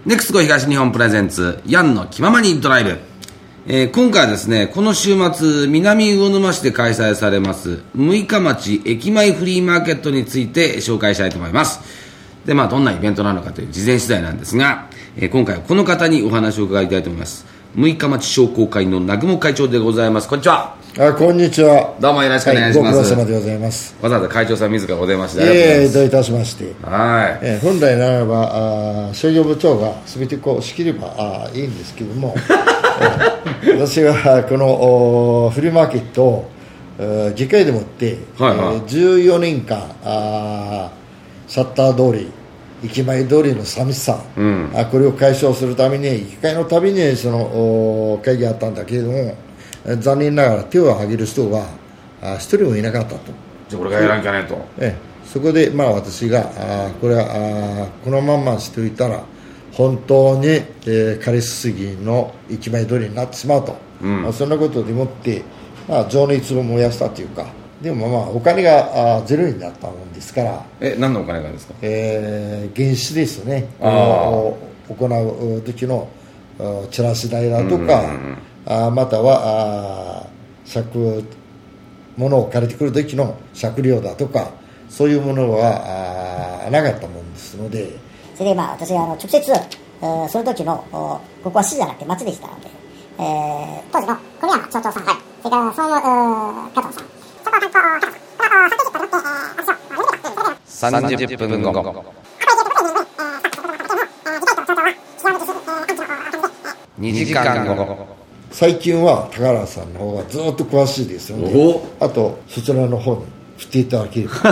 ネクスコ東日本プレゼンツヤンの気ままにドライブ。今回はですね、この週末南魚沼市で開催されます六日町駅前フリーマーケットについて紹介したいと思います。で、どんなイベントなのかという事前取材なんですが、今回はこの方にお話を伺いたいと思います。六日町商工会の南雲会長でございます。こんにちは。 こんにちは。 どうもよろしくお願いします。 ご苦労様でございます。 わざわざ会長さん自らお電話してありがとうございます。 どういたしまして。 はい。 本来ならば商業部長が全て仕切ればいいんですけども私はこのフリーマーケットを議会でもって、14年間シャッター通り駅前通りの寂しさ、これを解消するために議会のたびにその会議があったんだけれども、残念ながら手を挙げる人が一人もいなかったと。 じゃあこれがやらんきゃねと。 そこで私がこれはこのまましておいたら本当に枯れすすぎの駅前通りになってしまうと、そんなことでもって情熱を燃やしたというか、でもお金がゼロになったもんですから。 何のお金がですか？ 原資ですね。行う時のチラシ代だとか、または物を借りてくる時の借料だとか、そういうものはなかったもんですので、 それで私が直接その時のここは市じゃなくて町でしたので、当時の小宮山町長さん、それから総務加藤さん、 30分後2時間後。 最近は高原さんの方がずっと詳しいですので、あとそちらの方に振っていただければ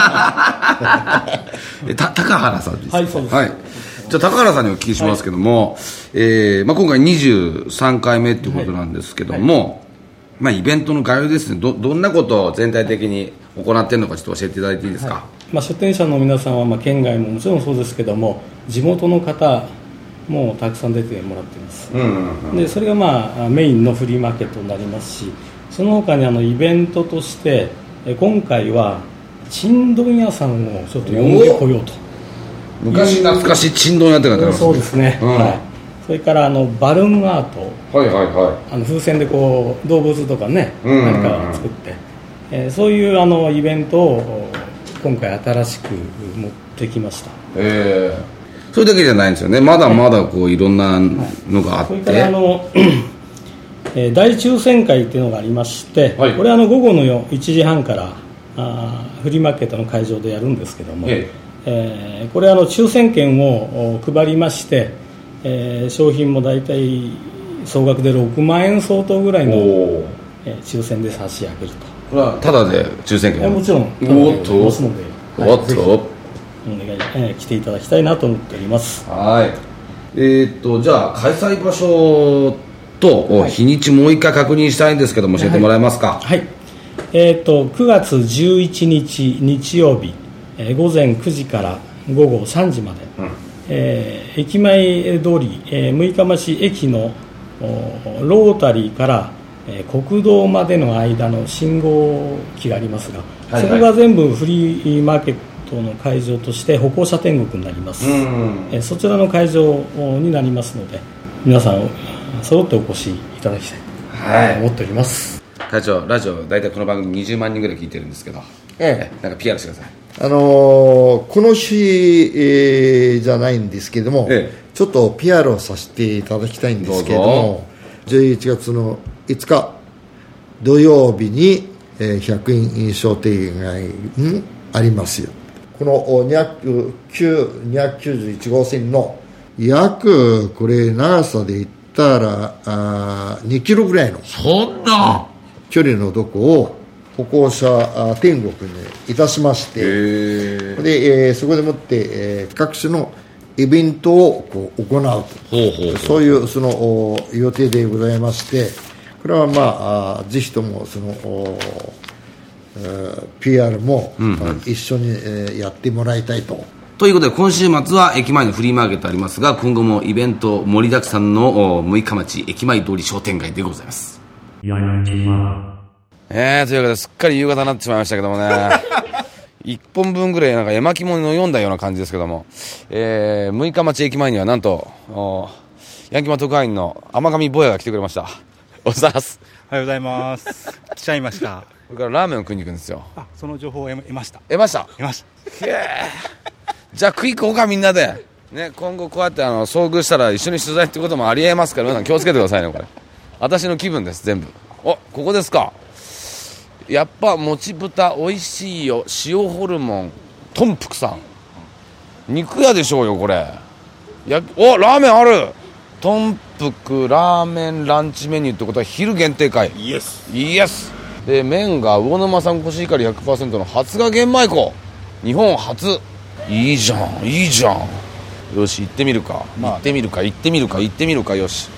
高原さんですか？ はい、そうです。 じゃあ高原さんにお聞きしますけども、今回23回目ということなんですけども、イベントの概要ですね。どんなことを全体的に行っているのかちょっと教えていただいていいですか？ 出店者の皆さんは県外ももちろんそうですけども、地元の方もたくさん出てもらっています、でそれがメインのフリーマーケットになりますし、その他にイベントとして今回はちんどん屋さんをちょっと呼んでこようと。 昔懐かしいちんどん屋って書いてありますね。 そうですね、それからバルーンアート、風船で動物とかね、何か作って、そういうイベントを今回新しく持ってきました。 それだけじゃないんですよね。まだまだいろんなのがあって、 それから大抽選会っていうのがありまして、これは午後の1時半からフリーマーケットの会場でやるんですけども、これ抽選券を配りまして、商品も大体総額で6万円相当ぐらいの抽選で差し上げると。 これはタダで抽選券？ もちろんタダでやりますので、ぜひ来ていただきたいなと思っております。 じゃあ開催場所と日にちもう一回確認したいんですけども、教えてもらえますか？ 9月11日日曜日、午前9時から午後3時まで、駅前通り、六日町駅のロータリーから国道までの間の信号機がありますが、そこが全部フリーマーケットの会場として歩行者天国になります。そちらの会場になりますので、皆さん揃ってお越しいただきたいと思っております。 会長、ラジオ大体この番組20万人ぐらい聞いてるんですけど、なんか PR してください。 この日、じゃないんですけども、ちょっと PR をさせていただきたいんですけども、11月の5日土曜日に、100円商店街にありますよ。この291号線の約これ長さで言ったら2キロぐらいのそんな距離のとこを歩行者天国にいたしまして、で、そこでもって、各種のイベントを行うと、そういうその予定でございまして、これはぜひともそのPR も一緒にやってもらいたいと。 ということで、今週末は駅前のフリーマーケットありますが、今後もイベント盛りだくさんの六日町駅前通り商店街でございます。というわけですっかり夕方になってしまいましたけどもね 1本分ぐらいなんか絵巻物を読んだような感じですけども、六日町駅前にはなんとヤンキマ特派員の天上坊やが来てくれました。おはようございます。 おはようございます。来ちゃいました。 これからラーメンを食いに行くんですよ。 その情報を得ました。 得ました。 へえ。 じゃあ食い行こうか、みんなでね。今後こうやって遭遇したら一緒に取材ってこともありえますから、皆さん気をつけてくださいね。これ私の気分です、全部。ここですか。やっぱもち豚美味しいよ。塩ホルモントンプクさん、肉屋でしょうよこれ。ラーメンある。トンプクラーメンランチメニューってことは昼限定かい。 イエスで、麺が魚沼産コシヒカリ 100% の発芽玄米粉、日本初。いいじゃん。よし、行ってみるか、行ってみるか。よし。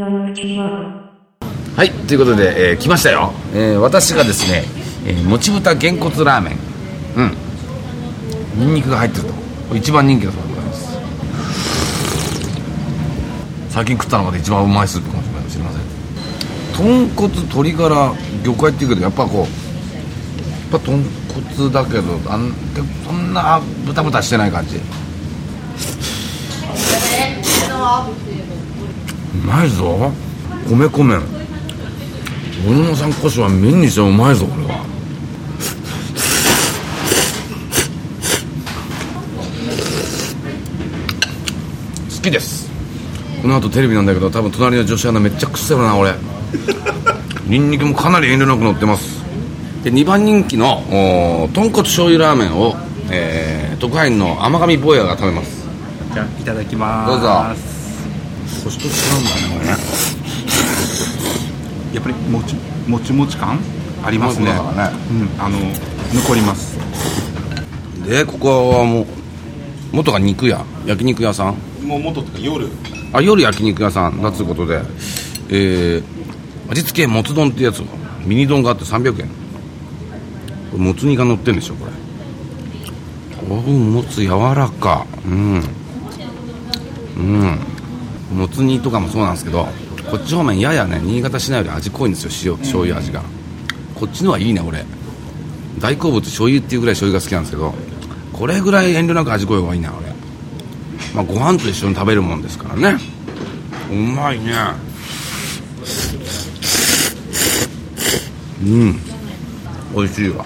はい、ということで、来ましたよ。私がですね、もち豚げんこつラーメン、ニンニクが入ってると一番人気だそうでございます。最近食った中で一番うまいスープかもしれません。豚骨、鶏ガラ、魚介っていうけど、やっぱ豚骨だけどそんなブタブタしてない感じ。うまいぞ。米粉麺、小野さんこしは麺にしてもうまいぞ。これは好きです。この後テレビなんだけど、多分隣の女子アナめっちゃくせるな俺。ニンニクもかなり遠慮なく乗ってます。で、2番人気の豚骨醤油ラーメンを、特派員の天上坊やが食べます。 じゃあいただきます。 どうぞ。少しと違うんだねこれね。 やっぱりもち感ありますね。残ります。 で、ここはもう元が焼肉屋さん。 もう元とか夜焼肉屋さんだということで、味付けもつ丼ってやつ、ミニ丼があって300円。もつ煮が乗ってるんでしょこれ。もつ柔らか。もつ煮とかもそうなんですけど、こっち方面ややね、新潟市内より味濃いんですよ。醤油味が。こっちのはいいね。俺大好物醤油っていうぐらい醤油が好きなんですけど、これぐらい遠慮なく味濃い方がいいな俺。ご飯と一緒に食べるもんですからね。うまいね。美味しいわ。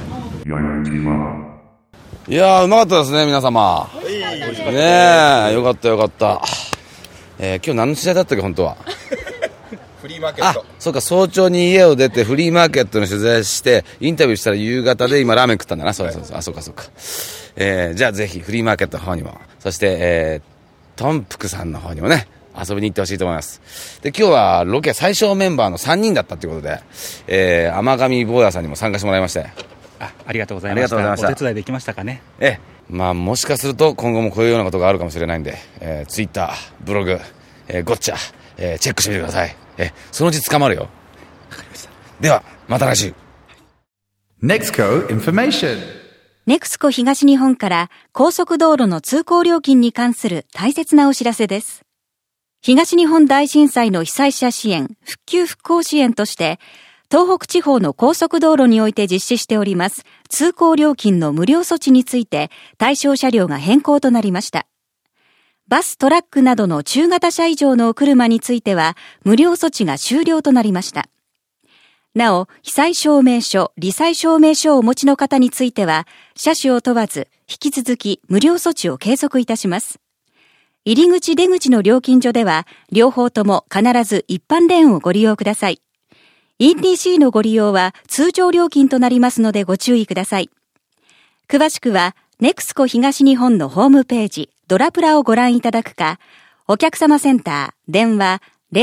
いやー、うまかったですね皆様。ねえ、よかった。今日何の試合だったっけ本当は。 フリーマーケット。 そうか、早朝に家を出てフリーマーケットの取材してインタビューしたら夕方で今ラーメン食ったんだな。そうか。じゃあぜひフリーマーケットの方にも、そしてトンプクさんの方にもね遊びに行ってほしいと思います。で、今日はロケ最小メンバーの3人だったということで、天上坊やさんにも参加してもらいまして、 ありがとうございました。お手伝いできましたかね。 もしかすると今後もこういうようなことがあるかもしれないんで、ツイッター、ブログ、ゴッチャ、チェックしてみてください。そのうち捕まるよ。 わかりました。 ではまた来週。 NEXCO Information。 NEXCO 東日本から高速道路の通行料金に関する大切なお知らせです。東日本大震災の被災者支援、復旧復興支援として東北地方の高速道路において実施しております通行料金の無料措置について対象車両が変更となりました。バス、トラックなどの中型車以上のお車については無料措置が終了となりました。なお、被災証明書、罹災証明書をお持ちの方については車種を問わず引き続き無料措置を継続いたします。入り口出口の料金所では両方とも必ず一般レーンをご利用ください。ETC のご利用は通常料金となりますのでご注意ください。詳しくはNEXCO東日本のホームページドラプラをご覧いただくか、お客様センター電話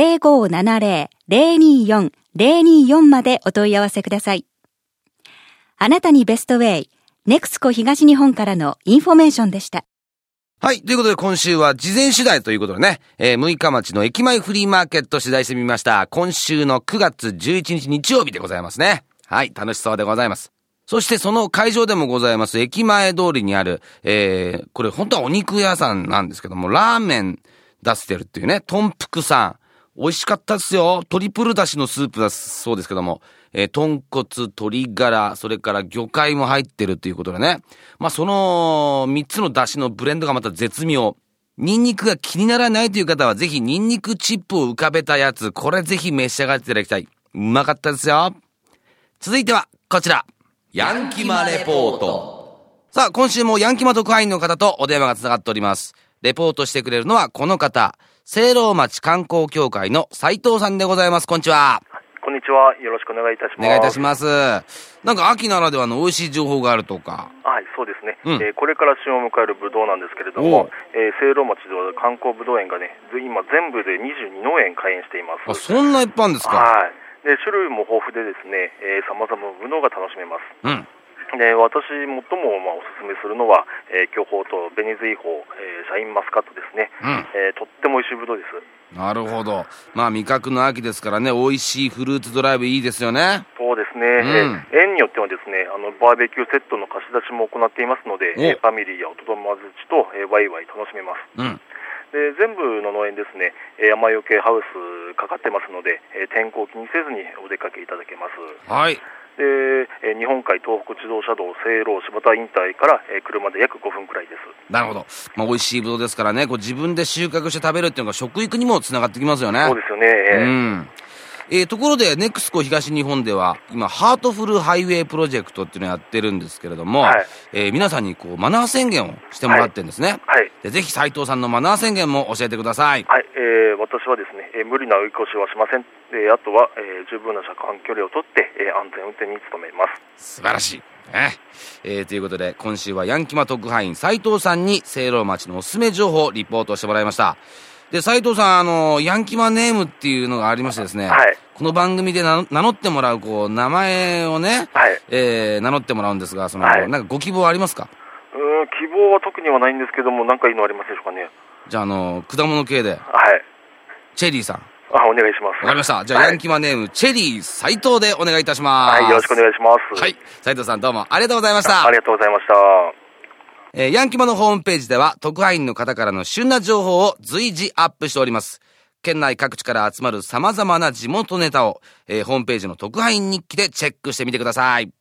0570-024-024 までお問い合わせください。あなたにベストウェイ、NEXCO東日本からのインフォメーションでした。 はい。ということで今週は事前取材ということでね、六日町の駅前フリーマーケット取材してみました。今週の9月11日日曜日でございますね。はい。楽しそうでございます。そしてその会場でもございます駅前通りにある、これ本当はお肉屋さんなんですけども、ラーメン出してるっていうね、トンプクさん。 美味しかったですよ。トリプルだしのスープだそうですけども、豚骨、鶏ガラ、それから魚介も入ってるということでね。まあその3つのだしのブレンドがまた絶妙。ニンニクが気にならないという方はぜひニンニクチップを浮かべたやつ、これぜひ召し上がっていただきたい。うまかったですよ。続いてはこちら。ヤンキマレポート。さあ、今週もヤンキマ特派員の方とお電話がつながっております。レポートしてくれるのはこの方。聖籠町観光協会の斉藤さんでございます。こんにちは。 こんにちは。よろしくお願いいたします。 お願いいたします。なんか秋ならではの美味しい情報があるとか。 はい、そうですね。これから旬を迎えるブドウなんですけれども、聖籠町では観光ブドウ園がね、今全部で22農園開園しています。 あ、そんないっぱいあるんですか。 はい。で、種類も豊富でですね、様々なブドウが楽しめます。で、私最もおすすめするのは、巨峰と紅瑞宝、シャインマスカットですね。とっても美味しいブドウです。 なるほど。まあ味覚の秋ですからね、美味しいフルーツドライブいいですよね。 そうですね。園によってはですね、バーベキューセットの貸し出しも行っていますので、ファミリーやお友達と、ワイワイ楽しめます。で、全部の農園ですね、山よけハウスかかってますので、天候を気にせずにお出かけいただけます。 はい。 で、日本海東北自動車道聖籠柴田インターから、車で約5分くらいです。 なるほど。まあ美味しいブドウですからね、こう自分で収穫して食べるっていうのが食育にもつながってきますよね。 そうですよね。 ところでネクスコ東日本では今ハートフルハイウェイプロジェクトっていうのをやってるんですけれども、皆さんにこうマナー宣言をしてもらってるんですね。でぜひ斉藤さんのマナー宣言も教えてください。 はい。私はですね、無理な追い越しはしません。あとは、十分な車間距離をとって、安全運転に努めます。 素晴らしい。ということで今週はヤンキマ特派員斉藤さんに聖籠町のおすすめ情報をリポートしてもらいました。で、斉藤さん、ヤンキマネームっていうのがありましてですね、この番組で名乗ってもらう、こう、名前をね、名乗ってもらうんですが、なんかご希望ありますか？ 希望は特にはないんですけども、なんかいいのありますでしょうかね。 じゃあ、果物系で。チェリーさん。 お願いします。 わかりました。じゃあ、ヤンキマネーム、チェリー斉藤でお願いいたします。 よろしくお願いします。 斉藤さんどうもありがとうございました。 ありがとうございました。 ヤンキマのホームページでは特派員の方からの旬な情報を随時アップしております。県内各地から集まる様々な地元ネタを、ホームページの特派員日記でチェックしてみてください。